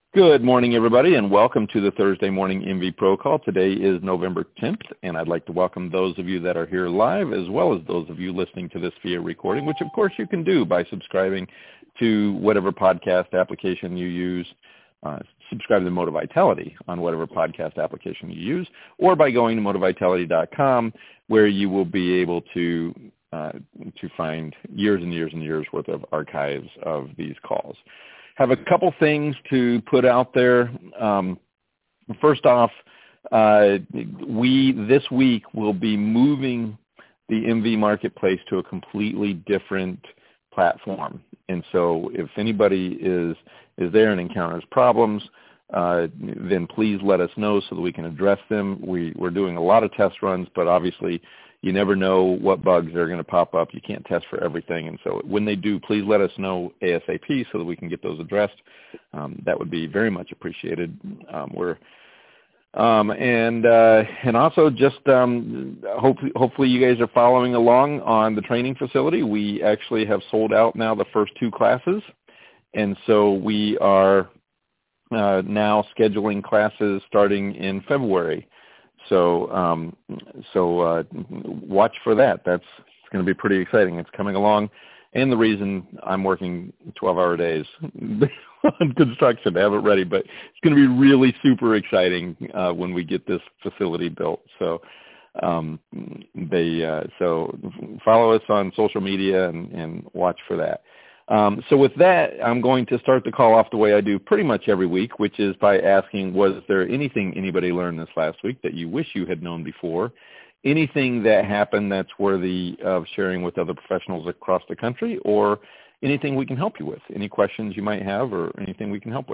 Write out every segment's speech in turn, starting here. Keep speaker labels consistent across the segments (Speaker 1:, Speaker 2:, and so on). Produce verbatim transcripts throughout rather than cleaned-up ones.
Speaker 1: Good morning, everybody, and welcome to the Thursday Morning M V Pro Call. Today is November tenth, and I'd like to welcome those of you that are here live as well as those of you listening to this via recording, which, of course, you can do by subscribing to whatever podcast application you use. Uh, subscribe to Motor Vitality on whatever podcast application you use, or by going to motor vitality dot com, where you will be able to uh, to find years and years and years worth of archives of these calls. Have a couple things to put out there. Um, first off, uh, we this week will be moving the M V Marketplace to a completely different platform. And so if anybody is is there and encounters problems, uh, then please let us know so that we can address them. We, we're doing a lot of test runs, but obviously you never know what bugs are going to pop up. You can't test for everything. And so when they do, please let us know ASAP so that we can get those addressed. Um, that would be very much appreciated. Um, we're um, and uh, and also just um, hopefully, hopefully you guys are following along on the training facility. We actually have sold out now the first two classes. And so we are uh, now scheduling classes starting in February. So, um, so uh, watch for that. That's it's going to be pretty exciting. It's coming along, and the reason I'm working twelve-hour days on construction to have it ready, but it's going to be really super exciting uh, when we get this facility built. So, um, they uh, so follow us on social media and, and watch for that. Um, so with that, I'm going to start the call off the way I do pretty much every week, which is by asking, was there anything anybody learned this last week that you wish you had known before? Anything that happened that's worthy of sharing with other professionals across the country, or anything we can help you with? Any questions you might have or anything we can help with?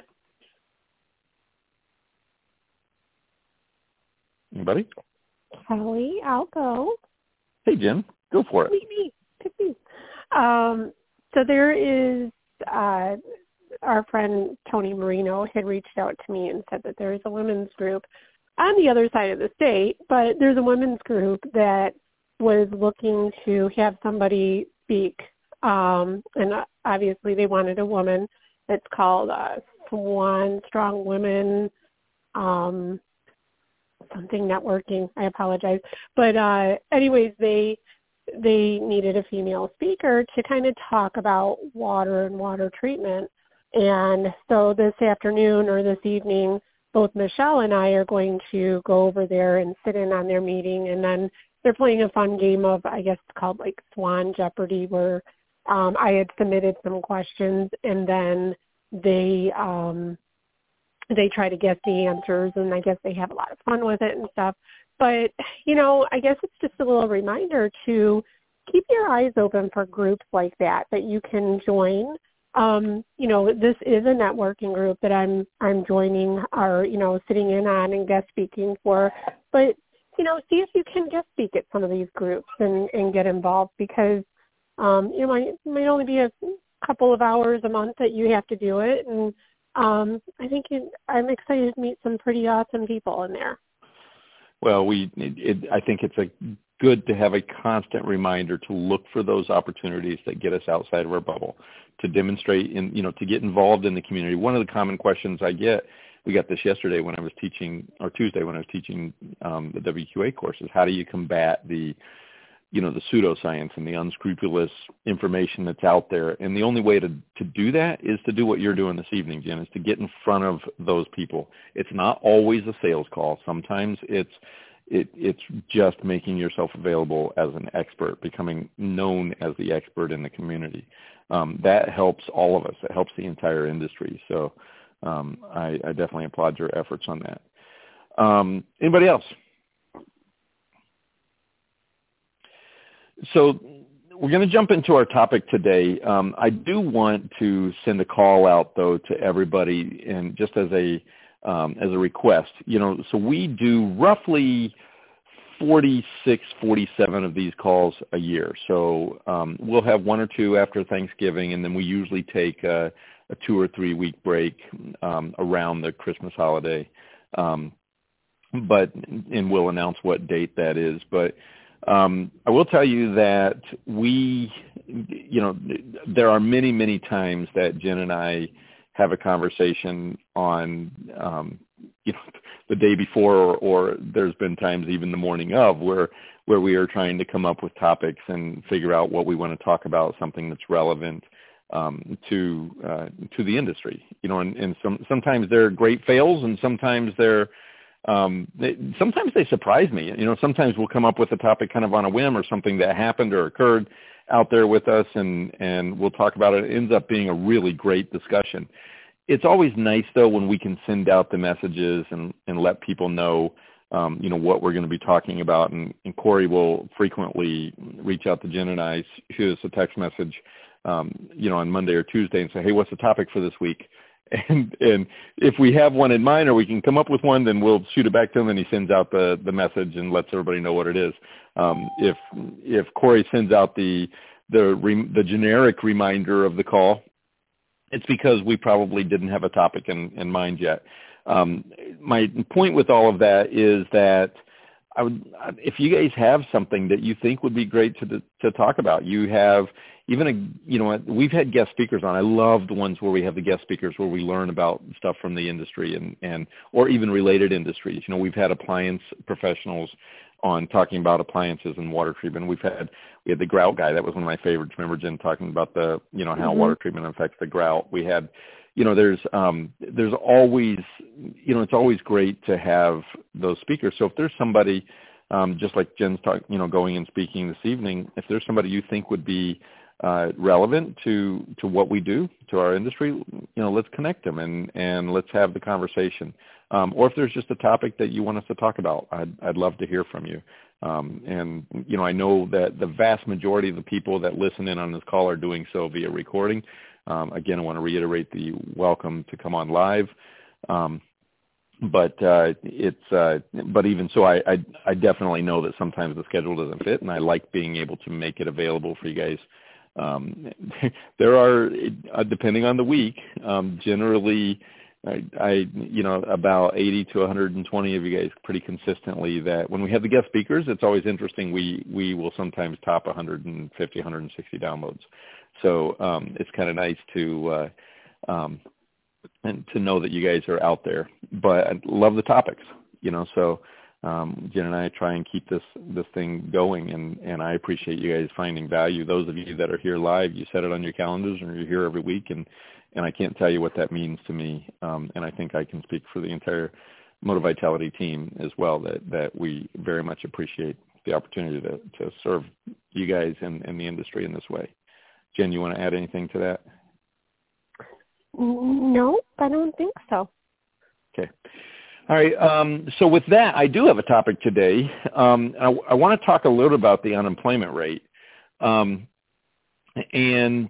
Speaker 1: Anybody?
Speaker 2: Kelly, I'll go.
Speaker 1: Hey, Jen, go for it.
Speaker 2: Me, me, pick me. Um, So there is, uh, our friend Tony Marino had reached out to me and said that there is a women's group on the other side of the state, but there's a women's group that was looking to have somebody speak. Um, and obviously they wanted a woman. It's called uh, Swan Strong Women, um, something networking. I apologize. But uh, anyways, they... they needed a female speaker to kind of talk about water and water treatment. And so this afternoon or this evening, both Michelle and I are going to go over there and sit in on their meeting. And then they're playing a fun game of, I guess it's called like Swan Jeopardy, where um, I had submitted some questions and then they um, they try to guess the answers. And I guess they have a lot of fun with it and stuff. But, you know, I guess it's just a little reminder to keep your eyes open for groups like that that you can join. Um, you know, this is a networking group that I'm I'm joining or, you know, sitting in on and guest speaking for. But, you know, see if you can guest speak at some of these groups and, and get involved because, um, you know, it might only be a couple of hours a month that you have to do it. And um, I think it, I'm excited to meet some pretty awesome people in there.
Speaker 1: Well, we, it, it, I think it's a good to have a constant reminder to look for those opportunities that get us outside of our bubble, to demonstrate in, you know, to get involved in the community. One of the common questions I get, we got this yesterday when I was teaching, or Tuesday when I was teaching um, the W Q A courses, how do you combat the, you know, the pseudoscience and the unscrupulous information that's out there? And the only way to, to do that is to do what you're doing this evening, Jen, is to get in front of those people. It's not always a sales call. Sometimes it's it, it's just making yourself available as an expert, becoming known as the expert in the community. Um, that helps all of us. It helps the entire industry. So um, I, I definitely applaud your efforts on that. Um, anybody else? So we're going to jump into our topic today. Um, I do want to send a call out, though, to everybody, and just as a um, as a request. You know, so we do roughly forty-six, forty-seven of these calls a year. So um, we'll have one or two after Thanksgiving, and then we usually take a, a two or three week break um, around the Christmas holiday. Um, but and we'll announce what date that is, but. Um, I will tell you that we, you know, there are many, many times that Jen and I have a conversation on, um, you know, the day before, or, or there's been times even the morning of where where we are trying to come up with topics and figure out what we want to talk about, something that's relevant um, to uh, to the industry. You know, and, and some sometimes they're great fails, and sometimes they're um, they, sometimes they surprise me. You know, sometimes we'll come up with a topic kind of on a whim, or something that happened or occurred out there with us, and and we'll talk about it. It ends up being a really great discussion. It's always nice, though, when we can send out the messages and, and let people know, um, you know, what we're going to be talking about. And, and Corey will frequently reach out to Jen and I, shoot us a text message, um, you know, on Monday or Tuesday and say, hey, what's the topic for this week? And and if we have one in mind or we can come up with one, then we'll shoot it back to him, and he sends out the, the message and lets everybody know what it is. Um, if if Corey sends out the the the generic reminder of the call, it's because we probably didn't have a topic in, in mind yet. Um, my point with all of that is that I would, if you guys have something that you think would be great to to talk about, you have even a, you know, we've had guest speakers on. I love the ones where we have the guest speakers where we learn about stuff from the industry and, and or even related industries. You know, we've had appliance professionals on talking about appliances and water treatment. We've had we had the grout guy. That was one of my favorites. Remember Jen talking about the, you know, how mm-hmm. water treatment affects the grout. We had, you know, there's um, there's always, you know, it's always great to have those speakers. So if there's somebody, um, just like Jen's talk, you know, going and speaking this evening, if there's somebody you think would be uh, relevant to to what we do, to our industry, you know, let's connect them and and let's have the conversation. Um, or if there's just a topic that you want us to talk about, I'd, I'd love to hear from you. Um, and, you know, I know that the vast majority of the people that listen in on this call are doing so via recording. Um, again, I want to reiterate the welcome to come on live. Um, but uh, it's uh, but even so, I, I, I definitely know that sometimes the schedule doesn't fit, and I like being able to make it available for you guys. Um, there are, uh, depending on the week, um, generally, I, I, you know, about eighty to one hundred twenty of you guys pretty consistently that when we have the guest speakers, it's always interesting. We, we will sometimes top one hundred fifty, one hundred sixty downloads. So um, it's kind of nice to, uh, um, and to know that you guys are out there, but I love the topics, you know, so um, Jen and I try and keep this, this thing going, and, and I appreciate you guys finding value. Those of you that are here live, you set it on your calendars and you're here every week, and And I can't tell you what that means to me. Um, and I think I can speak for the entire Motive Vitality team as well, that, that we very much appreciate the opportunity to, to serve you guys and, and the industry in this way. Jen, you want to add anything to that?
Speaker 2: No, I don't think so.
Speaker 1: Okay. All right. Um, so with that, I do have a topic today. Um, I, I want to talk a little about the unemployment rate. Um, and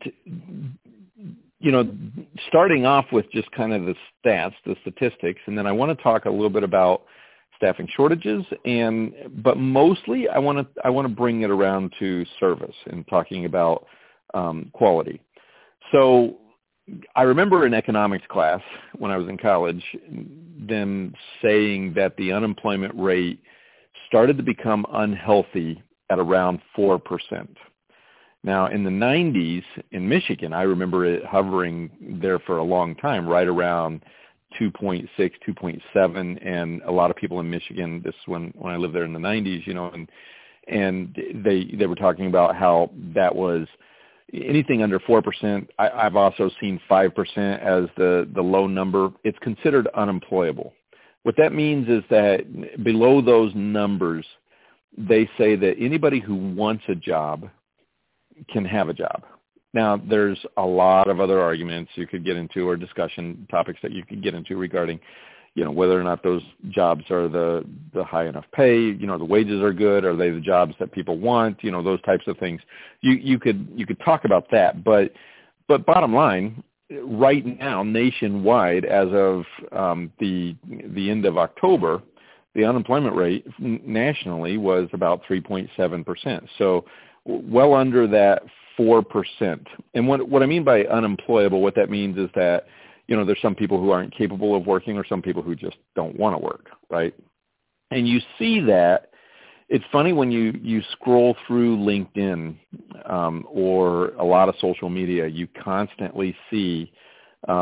Speaker 1: you know, starting off with just kind of the stats, the statistics, and then I want to talk a little bit about staffing shortages, and but mostly I want to I want to bring it around to service and talking about um, quality. So I remember in economics class when I was in college, them saying that the unemployment rate started to become unhealthy at around four percent. Now, in the nineties in Michigan, I remember it hovering there for a long time, right around two point six, two point seven, and a lot of people in Michigan, this is when, when I lived there in the nineties, you know, and and they they were talking about how that was anything under four percent. I, I've also seen five percent as the, the low number. It's considered unemployable. What that means is that below those numbers, they say that anybody who wants a job can have a job. Now, there's a lot of other arguments you could get into, or discussion topics that you could get into regarding, you know, whether or not those jobs are the, the high enough pay, you know, the wages are good, are they the jobs that people want, you know, those types of things. You you could you could talk about that, but but bottom line, right now, nationwide, as of um, the the end of October, the unemployment rate nationally was about three point seven percent. So well under that four percent. And what what I mean by unemployable, what that means is that, you know, there's some people who aren't capable of working, or some people who just don't want to work, right? And you see that. It's funny when you, you scroll through LinkedIn um, or a lot of social media, you constantly see um,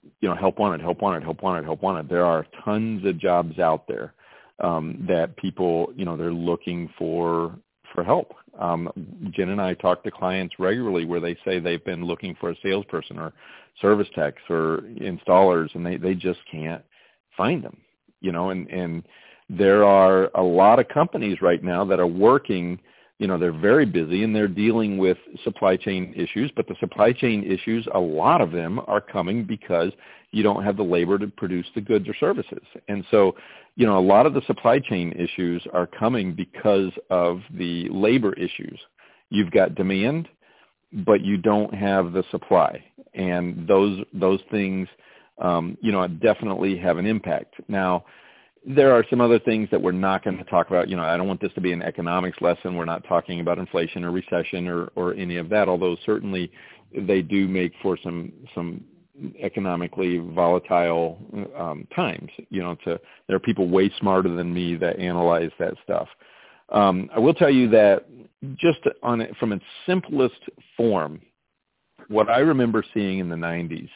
Speaker 1: you know, help wanted, help wanted, help wanted, help wanted. There are tons of jobs out there um, that people, you know, they're looking for for help. Um, Jen and I talk to clients regularly where they say they've been looking for a salesperson or service techs or installers, and they, they just can't find them, you know, and, and there are a lot of companies right now that are working, you know, they're very busy and they're dealing with supply chain issues, but the supply chain issues, a lot of them are coming because you don't have the labor to produce the goods or services. And so, you know, a lot of the supply chain issues are coming because of the labor issues. You've got demand, but you don't have the supply. And those, those things, um, you know, definitely have an impact. Now, there are some other things that we're not going to talk about. You know, I don't want this to be an economics lesson. We're not talking about inflation or recession or, or any of that, although certainly they do make for some some economically volatile um, times. You know, to, there are people way smarter than me that analyze that stuff. Um, I will tell you that just on it, from its simplest form, what I remember seeing in the nineties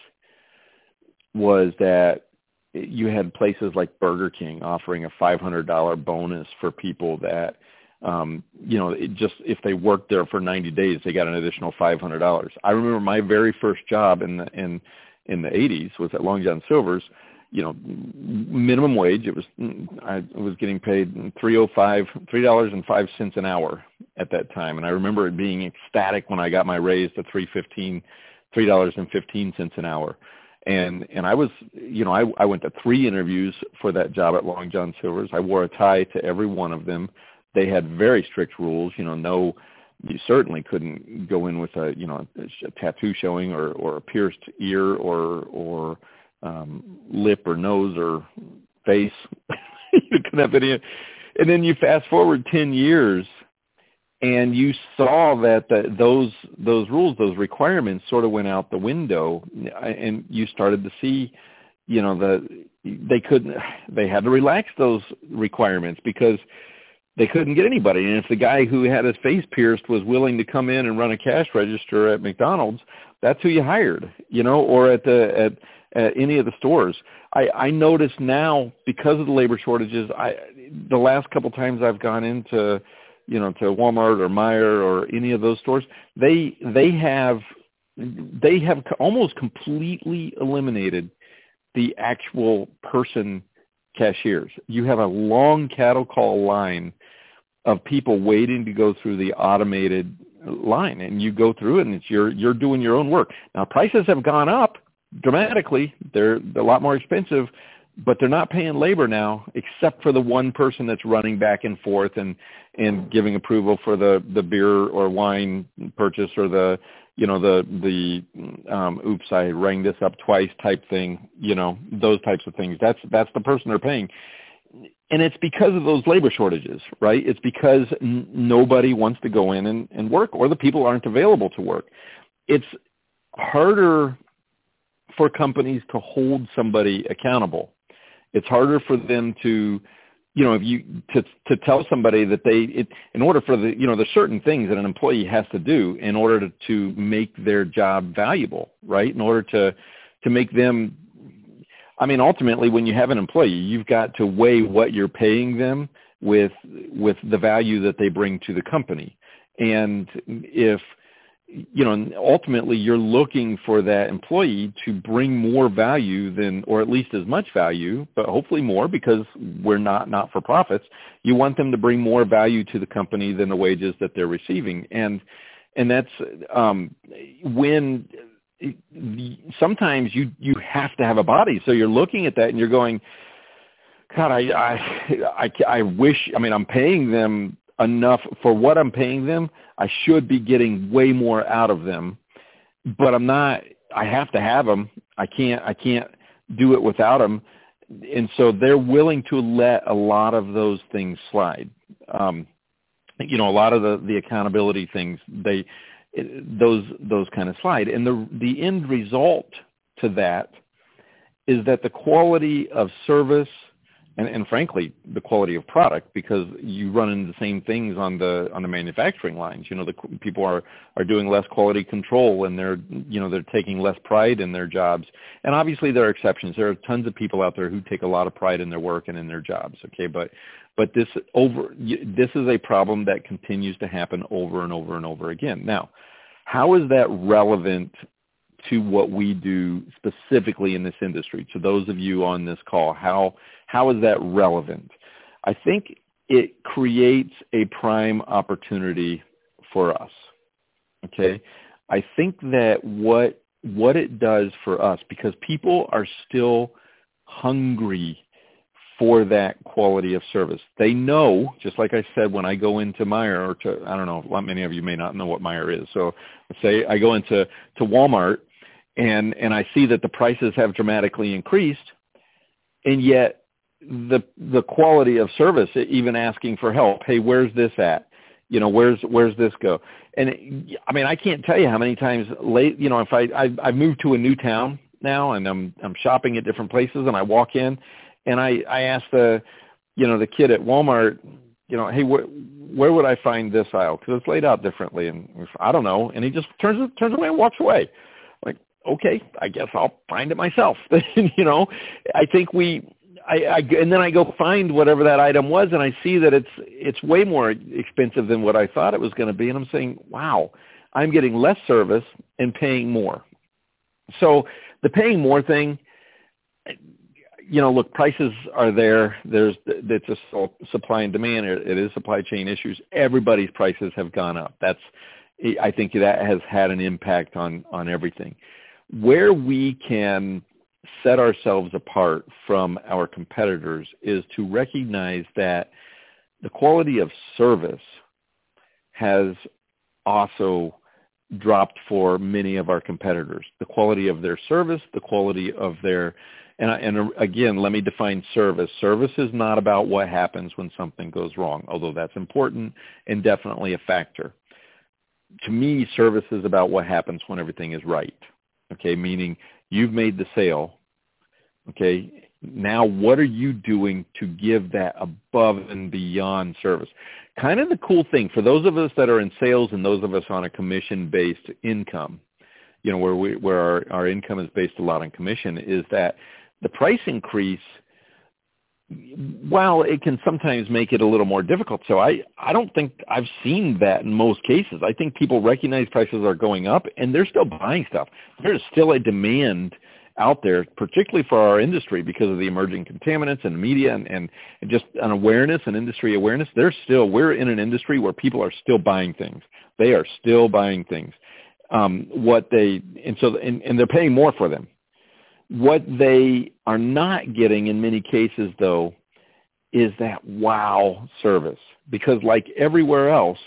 Speaker 1: was that you had places like Burger King offering a five hundred dollars bonus for people that, um, you know, it just if they worked there for ninety days, they got an additional five hundred dollars. I remember my very first job in the in in the eighties was at Long John Silver's. You know, minimum wage. It was I was getting paid three oh five, three dollars and five cents an hour at that time, and I remember it being ecstatic when I got my raise to three fifteen, three dollars and fifteen cents an hour. And and I was, you know, I, I went to three interviews for that job at Long John Silver's. I wore a tie to every one of them. They had very strict rules, you know, no, you certainly couldn't go in with a, you know, a tattoo showing or, or a pierced ear or, or um, lip or nose or face. You couldn't have any. And then you fast forward ten years, and you saw that the, those those rules, those requirements sort of went out the window, and you started to see, you know, the they couldn't, they had to relax those requirements because they couldn't get anybody. And if the guy who had his face pierced was willing to come in and run a cash register at McDonald's, that's who you hired, you know, or at the at, at any of the stores. I, I notice now because of the labor shortages, I the last couple times I've gone into you know, to Walmart or Meijer or any of those stores, they they have they have almost completely eliminated the actual person cashiers. You have a long cattle call line of people waiting to go through the automated line, and you go through it, and it's you're you're doing your own work. Now prices have gone up dramatically; they're a lot more expensive. But they're not paying labor now, except for the one person that's running back and forth and, and giving approval for the, the beer or wine purchase or the, you know, the, the, um, oops, I rang this up twice type thing, you know, those types of things. That's, that's the person they're paying. And it's because of those labor shortages, right? It's because n- nobody wants to go in and, and work, or the people aren't available to work. It's harder for companies to hold somebody accountable. It's harder for them to, you know, if you to to tell somebody that they, it, in order for the, you know, there's certain things that an employee has to do in order to, to make their job valuable, right? In order to to make them, I mean, ultimately, when you have an employee, you've got to weigh what you're paying them with with the value that they bring to the company, and if you know, ultimately you're looking for that employee to bring more value than, or at least as much value, but hopefully more because we're not not-for-profits. You want them to bring more value to the company than the wages that they're receiving. And, and that's um, when sometimes you, you have to have a body. So you're looking at that and you're going, God, I, I, I, I wish, I mean, I'm paying them enough for what I'm paying them. I should be getting way more out of them, but I'm not, I have to have them. I can't, I can't do it without them. And so they're willing to let a lot of those things slide. Um, you know, a lot of the, the accountability things, they, those, those kind of slide. And the, the end result to that is that the quality of service and, and frankly, the quality of product, because you run into the same things on the on the manufacturing lines. You know, the people are, are doing less quality control, and they're you know they're taking less pride in their jobs. And obviously, there are exceptions. There are tons of people out there who take a lot of pride in their work and in their jobs. Okay, but but this over this is a problem that continues to happen over and over and over again. Now, how is that relevant to what we do specifically in this industry? To those of you on this call, how how is that relevant? I think it creates a prime opportunity for us. Okay, I think that what what it does for us, because people are still hungry for that quality of service. They know, just like I said, when I go into Meijer, or to, I don't know, many of you may not know what Meijer is. So let's say I go into to Walmart, and, and I see that the prices have dramatically increased, and yet the the quality of service, even asking for help, hey, where's this at? You know, where's where's this go? And it, I mean, I can't tell you how many times late, you know, if I I I've moved to a new town now, and I'm I'm shopping at different places, and I walk in, and I I ask the, you know, the kid at Walmart, you know, hey, wh- where would I find this aisle? Because it's laid out differently, and I don't know. And he just turns turns away and walks away. Like, okay, I guess I'll find it myself. You know, I think we. I, I, and then I go find whatever that item was, and I see that it's it's way more expensive than what I thought it was going to be. And I'm saying, wow, I'm getting less service and paying more. So the paying more thing, you know, look, prices are there. There's it's a supply and demand. It is supply chain issues. Everybody's prices have gone up. That's I think that has had an impact on on everything. Where we can set ourselves apart from our competitors is to recognize that the quality of service has also dropped for many of our competitors. The quality of their service, the quality of their, and, and again, let me define service. Service is not about what happens when something goes wrong, although that's important and definitely a factor. To me, service is about what happens when everything is right. Okay, meaning you've made the sale. Okay, now what are you doing to give that above and beyond service? Kind of the cool thing for those of us that are in sales and those of us on a commission-based income, you know, where we where our, our income is based a lot on commission, is that the price increase, while it can sometimes make it a little more difficult. So I, I don't think I've seen that in most cases. I think people recognize prices are going up, and they're still buying stuff. There's still a demand out there, particularly for our industry, because of the emerging contaminants and media and, and just an awareness and industry awareness. There's still, we're in an industry where people are still buying things. They are still buying things. Um, what they, and so, and, and they're paying more for them. What they are not getting in many cases, though, is that wow service. Because like everywhere else,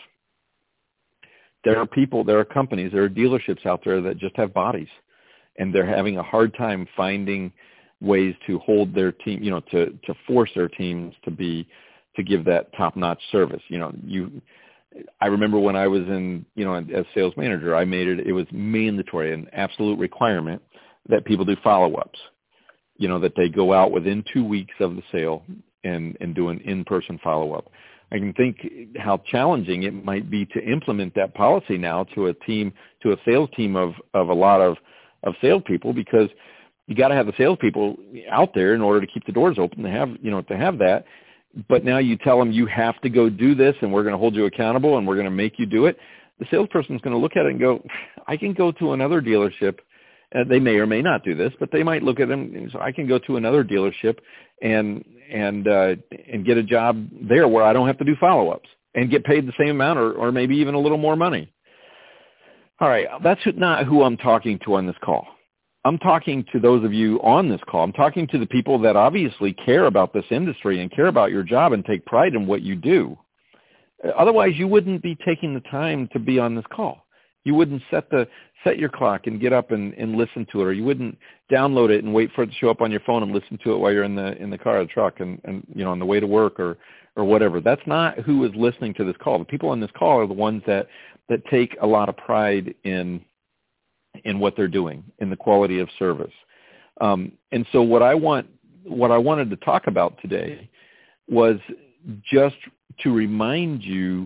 Speaker 1: there are people, there are companies, there are dealerships out there that just have bodies. And they're having a hard time finding ways to hold their team, you know, to, to force their teams to be, to give that top-notch service. You know, you, I remember when I was in, you know, as sales manager, I made it, it was mandatory, an absolute requirement that people do follow-ups, you know, that they go out within two weeks of the sale and, and do an in-person follow-up. I can think how challenging it might be to implement that policy now to a team, to a sales team of, of a lot of, of salespeople, because you got to have the salespeople out there in order to keep the doors open to have, you know, to have that. But now you tell them you have to go do this, and we're going to hold you accountable, and we're going to make you do it. The salesperson is going to look at it and go, I can go to another dealership. Uh, they may or may not do this, but they might look at them and say, I can go to another dealership and and uh, and get a job there where I don't have to do follow-ups and get paid the same amount, or, or maybe even a little more money. All right, that's not who I'm talking to on this call. I'm talking to those of you on this call. I'm talking to the people that obviously care about this industry and care about your job and take pride in what you do. Otherwise, you wouldn't be taking the time to be on this call. You wouldn't set the set your clock and get up and, and listen to it, or you wouldn't download it and wait for it to show up on your phone and listen to it while you're in the in the car or the truck and, and you know on the way to work or or whatever. That's not who is listening to this call. The people on this call are the ones that that take a lot of pride in in what they're doing, in the quality of service. Um, and so what I want what I wanted to talk about today was just to remind you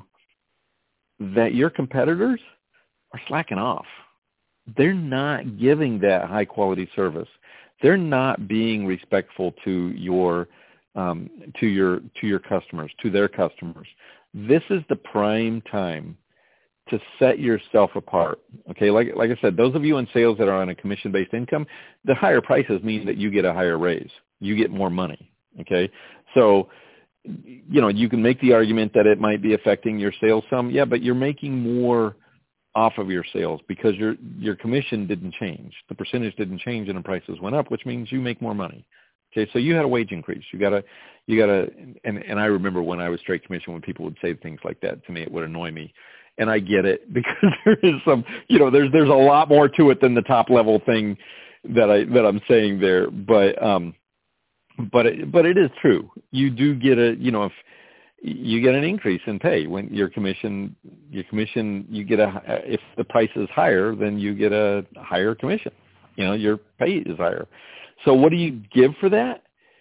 Speaker 1: that your competitors are slacking off. They're not giving that high quality service. They're not being respectful to your um, to your to your customers, to their customers. This is the prime time to set yourself apart. Okay, like like I said, those of you in sales that are on a commission-based income, the higher prices mean that you get a higher raise. You get more money. Okay, so you know you can make the argument that it might be affecting your sales some. Yeah, but you're making more off of your sales because your your commission didn't change. The percentage didn't change and the prices went up, which means you make more money. Okay, so you had a wage increase. You got to, you got to, and, and I remember when I was straight commission, when people would say things like that to me, it would annoy me. And I get it because there is some, you know, there's there's a lot more to it than the top level thing that I that I'm saying there. But um, but it, but it is true. You do get a, you know, if you get an increase in pay when your commission, your commission, you get a, if the price is higher, then you get a higher commission. You know, your pay is higher. So what do you give for that?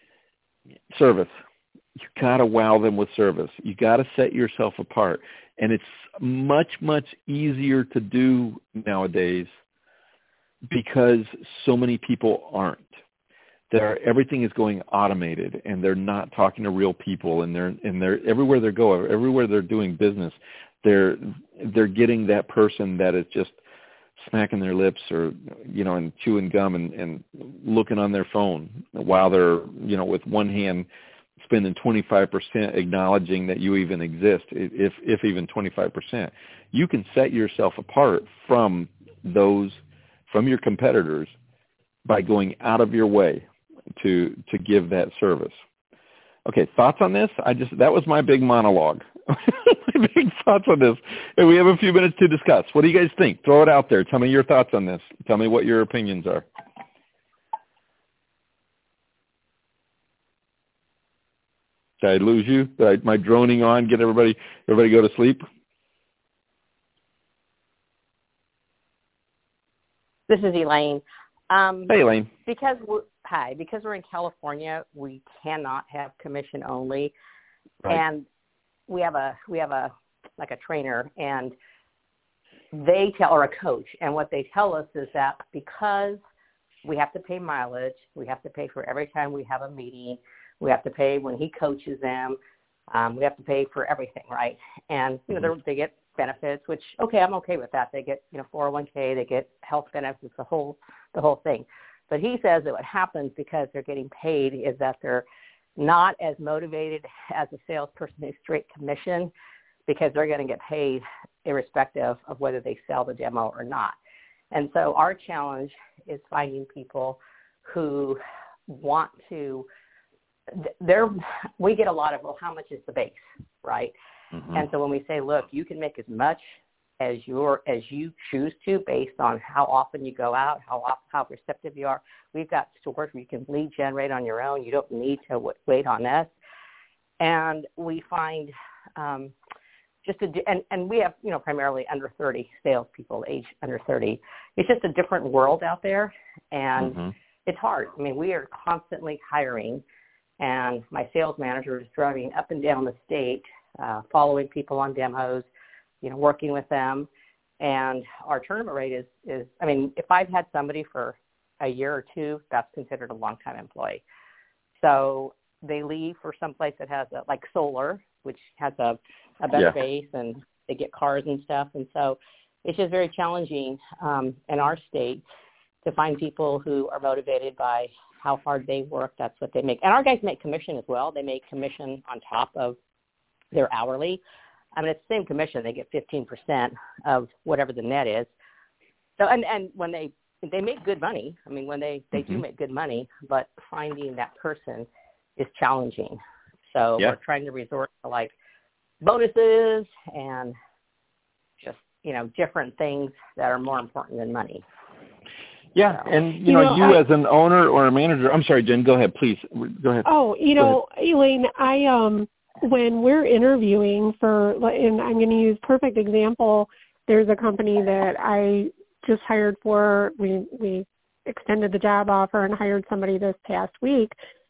Speaker 1: Service. You got to wow them with service. You got to set yourself apart. And it's much, much easier to do nowadays because so many people aren't. They're, everything is going automated, and they're not talking to real people, and they're and they're everywhere they go, everywhere they're doing business, they're they're getting that person that is just smacking their lips or, you know, and chewing gum and, and looking on their phone while they're, you know, with one hand spending twenty-five percent acknowledging that you even exist, if if even twenty-five percent. You can set yourself apart from those, from your competitors by going out of your way to to give that service. Okay, thoughts on this? I just that was my big monologue. My big thoughts on this. And we have a few minutes to discuss. What do you guys think? Throw it out there. Tell me your thoughts on this. Tell me what your opinions are. Did I lose you? Did I, am I droning on? Get everybody everybody go to sleep?
Speaker 3: This is Elaine. Um,
Speaker 1: hey, Elaine.
Speaker 3: Because we're, hi, because we're in California, we cannot have commission only,
Speaker 1: right.
Speaker 3: and we have a we have a like a trainer, and they tell or a coach, and what they tell us is that because we have to pay mileage, we have to pay for every time we have a meeting, we have to pay when he coaches them, um, we have to pay for everything, right? And you know mm-hmm. they get benefits, which okay, I'm okay with that. They get you know four oh one k, they get health benefits, the whole the whole thing. But he says that what happens because they're getting paid is that they're not as motivated as a salesperson who's straight commission because they're going to get paid irrespective of whether they sell the demo or not. And so our challenge is finding people who want to, they're, we get a lot of, well, how much is the base, right? Mm-hmm. And so when we say, look, you can make as much as your as you choose to based on how often you go out, how how receptive you are. We've got stores where you can lead generate on your own. You don't need to w- wait on us. And we find um, just a, and, and we have, you know, primarily under thirty salespeople, age under thirty. It's just a different world out there, and mm-hmm. it's hard. I mean, we are constantly hiring, and my sales manager is driving up and down the state, uh, following people on demos, you know, working with them, and our turnover rate is, is, I mean, if I've had somebody for a year or two, that's considered a long-time employee. So they leave for someplace that has a, like solar, which has a, a better yeah. base, and they get cars and stuff. And so it's just very challenging um, in our state to find people who are motivated by how hard they work. That's what they make. And our guys make commission as well. They make commission on top of their hourly. I mean, it's the same commission. They get fifteen percent of whatever the net is. So, and, and when they, they make good money. I mean, when they, they mm-hmm. do make good money, but finding that person is challenging. So yeah. we're trying to resort to like bonuses and just, you know, different things that are more important than money.
Speaker 1: Yeah. So, and, you, you know, know, you I, as an owner or a manager, I'm sorry, Jen, go ahead, please. Go ahead.
Speaker 2: Oh, you
Speaker 1: go
Speaker 2: know,
Speaker 1: ahead.
Speaker 2: Elaine, I, um, when we're interviewing for, and I'm going to use perfect example, there's a company that I just hired for, we, we extended the job offer and hired somebody this past week,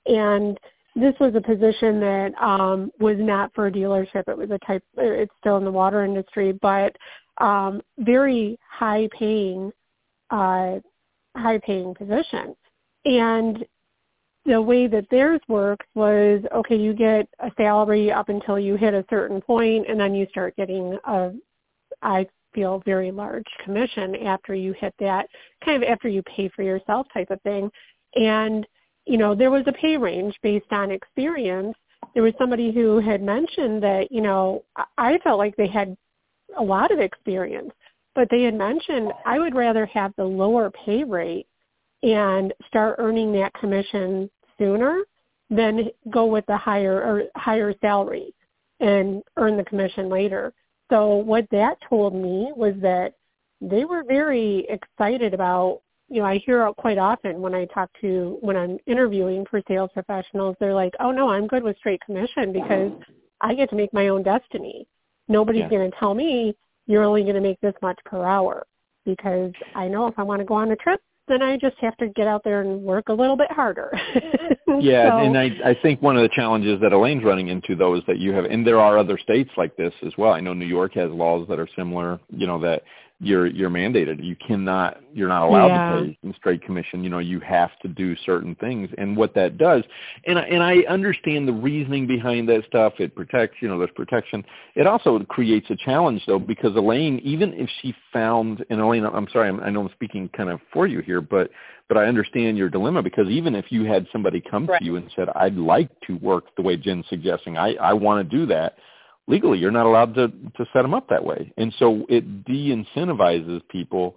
Speaker 2: And this was a position that um, was not for a dealership. It was a type, it's still in the water industry, but um, very high paying, uh, high paying position. And the way that theirs works was, okay, you get a salary up until you hit a certain point, and then you start getting a, I feel, very large commission after you hit that, kind of after you pay for yourself type of thing. And, you know, there was a pay range based on experience. There was somebody who had mentioned that, you know, I felt like they had a lot of experience, but they had mentioned, I would rather have the lower pay rate and start earning that commission sooner than go with the higher or higher salary and earn the commission later. So what that told me was that they were very excited about, you know, I hear quite often when I talk to, when I'm interviewing for sales professionals, they're like, oh no, I'm good with straight commission because I get to make my own destiny. Nobody's yeah. going to tell me you're only going to make this much per hour, because I know if I want to go on a trip, then I just have to get out there and work a little bit harder.
Speaker 1: yeah,
Speaker 2: so,
Speaker 1: and I, I think one of the challenges that Elaine's running into, though, is that you have, and there are other states like this as well. I know New York has laws that are similar, you know, that you're you're mandated. You cannot, you're not allowed
Speaker 2: yeah.
Speaker 1: to pay in straight commission. You know, you have to do certain things. And what that does, and I, and I understand the reasoning behind that stuff. It protects, you know, there's protection. It also creates a challenge, though, because Elaine, even if she found, and Elaine, I'm sorry, I'm, I know I'm speaking kind of for you here, but but I understand your dilemma, because even if you had somebody come
Speaker 3: right.
Speaker 1: to you and said, I'd like to work the way Jen's suggesting, I, I want to do that, legally, you're not allowed to, to set them up that way. And so it de-incentivizes people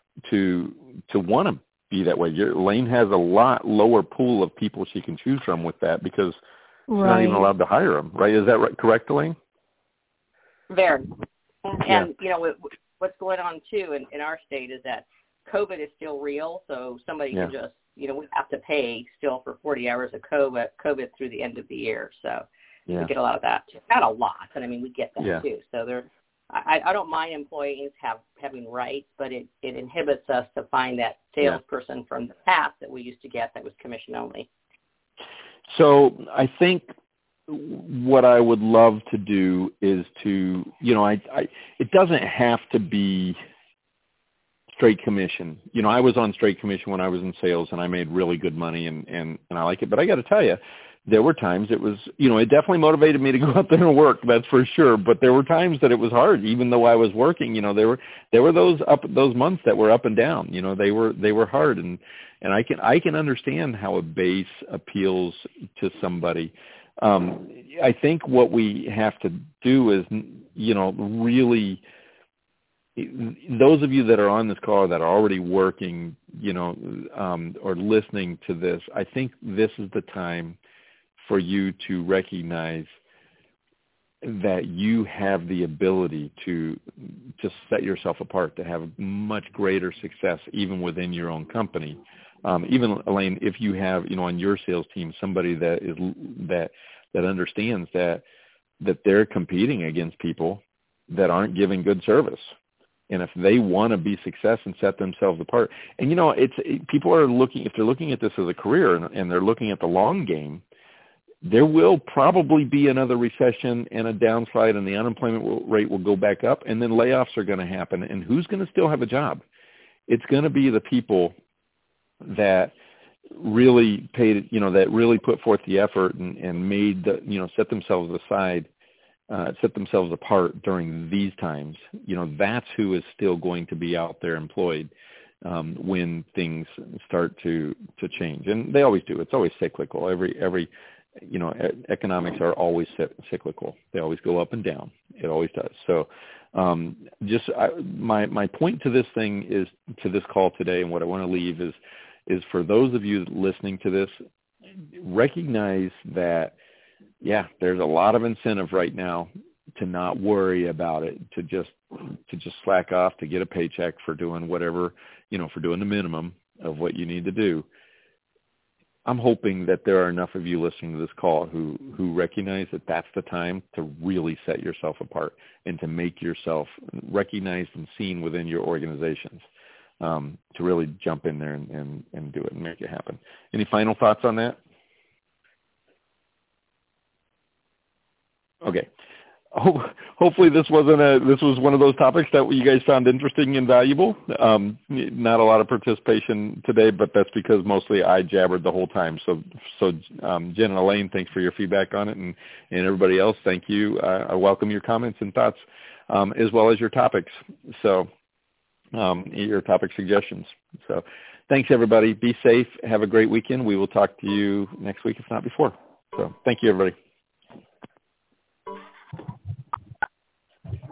Speaker 1: to to want to be that way. Your, Elaine has a lot lower pool of people she can choose from with that, because she's right. not even allowed to hire them, right? Is that right, correct, Elaine?
Speaker 3: Very. And,
Speaker 1: yeah.
Speaker 3: you know, what's going on, too, in, in our state is that COVID is still real, so somebody
Speaker 1: yeah.
Speaker 3: can just, you know, we have to pay still for forty hours of COVID, COVID through the end of the year, so.
Speaker 1: Yeah.
Speaker 3: We get a lot of that too. Not a lot, but I mean we get that
Speaker 1: yeah.
Speaker 3: too. So there, I, I don't mind employees have having rights, but it, it inhibits us to find that salesperson yeah. from the past that we used to get that was commission only.
Speaker 1: So I think what I would love to do is to, you know, I, I it doesn't have to be straight commission. You know, I was on straight commission when I was in sales, and I made really good money, and and, and I like it. But I got to tell you, there were times it was, you know, it definitely motivated me to go out there and work, that's for sure. But there were times that it was hard, even though I was working. You know, there were there were those up those months that were up and down. You know, they were they were hard, and and I can I can understand how a base appeals to somebody. Um, I think what we have to do is, you know, really, those of you that are on this call that are already working, you know, um, or listening to this, I think this is the time for you to recognize that you have the ability to to set yourself apart, to have much greater success even within your own company. Um, even, Elaine, if you have, you know, on your sales team somebody that is that that understands that that they're competing against people that aren't giving good service. And if they want to be success and set themselves apart, and you know, it's it, people are looking, if they're looking at this as a career and, and they're looking at the long game, there will probably be another recession and a downslide, and the unemployment rate will go back up, and then layoffs are going to happen. And who's going to still have a job? It's going to be the people that really paid, you know, that really put forth the effort and, and made the, you know, set themselves aside, uh, set themselves apart during these times. You know, that's who is still going to be out there employed um, when things start to to change, and they always do. It's always cyclical. Every every you know, economics are always cyclical. They always go up and down. It always does. So um, just I, my my point to this thing is, to this call today, and what I want to leave is, is for those of you listening to this, recognize that, yeah, there's a lot of incentive right now to not worry about it, to just to just slack off, to get a paycheck for doing whatever, you know, for doing the minimum of what you need to do. I'm hoping that there are enough of you listening to this call who, who recognize that that's the time to really set yourself apart and to make yourself recognized and seen within your organizations, um, to really jump in there and, and, and do it and make it happen. Any final thoughts on that? Okay. Ho- hopefully this wasn't a this was one of those topics that you guys found interesting and valuable. Um, not a lot of participation today, but that's because mostly I jabbered the whole time. So so um, Jen and Elaine, thanks for your feedback on it, and, and everybody else, thank you. Uh, I welcome your comments and thoughts, um, as well as your topics. So um, your topic suggestions. So thanks everybody. Be safe. Have a great weekend. We will talk to you next week, if not before. So thank you everybody.